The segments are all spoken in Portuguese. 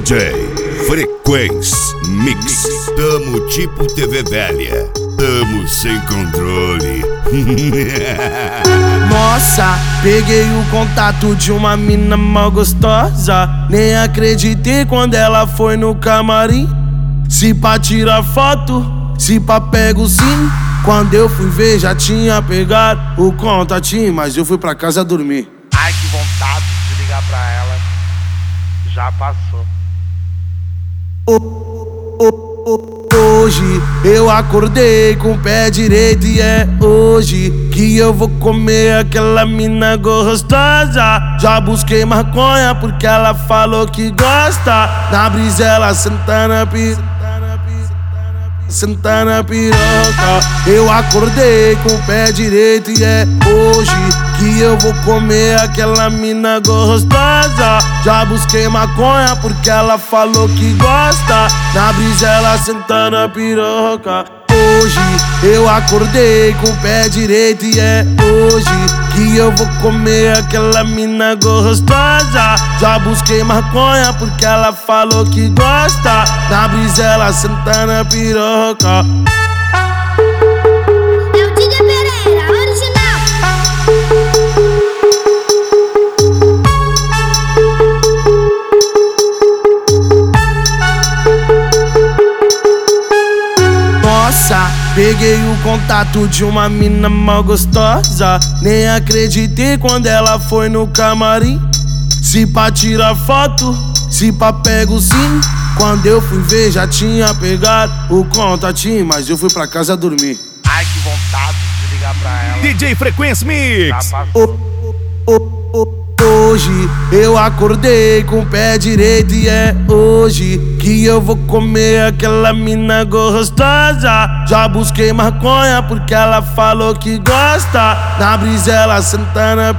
DJ Frequência Mix. Tamo tipo TV velha, tamo sem controle. Nossa, peguei o contato de uma mina mal gostosa. Nem acreditei quando ela foi no camarim. Se pá tirar foto, se pá pego sim. Quando eu fui ver já tinha pegado o contatinho, mas eu fui pra casa dormir. Ai, que vontade de ligar pra ela. Já passou. Hoje eu acordei com o pé direito e é hoje que eu vou comer aquela mina gostosa. Já busquei maconha porque ela falou que gosta. Na brisa ela senta na senta na piroca. Eu acordei com o pé direito e é hoje que eu vou comer aquela mina gostosa. Já busquei maconha porque ela falou que gosta. Na brisa ela senta na piroca. Hoje eu acordei com o pé direito e é hoje que eu vou comer aquela mina gostosa. Já busquei maconha porque ela falou que gosta. Na brisa ela senta na piroca. É o DJ Pereira, original. Nossa, peguei o contato de uma mina mal gostosa. Nem acreditei quando ela foi no camarim. Se pá tirar foto, se pá pego sim. Quando eu fui ver já tinha pegado o contatinho, mas eu fui pra casa dormir. Ai, que vontade de ligar pra ela. DJ Frequência Mix. Já passou. Hoje eu acordei com o pé direito e é hoje que eu vou comer aquela mina gostosa. Já busquei maconha porque ela falou que gosta. Na brisa ela senta na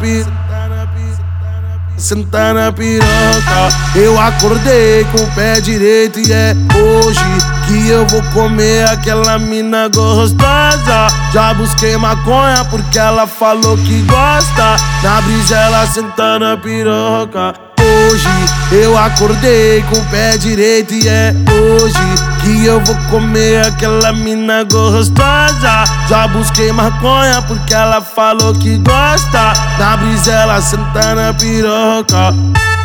senta na piroca. Eu acordei com o pé direito e é hoje que eu vou comer aquela mina gostosa. Já busquei maconha porque ela falou que gosta. Na brisa ela senta na piroca. Hoje eu acordei com o pé direito e é hoje que eu vou comer aquela mina gostosa. Já busquei maconha porque ela falou que gosta. Na brisa ela senta na piroca.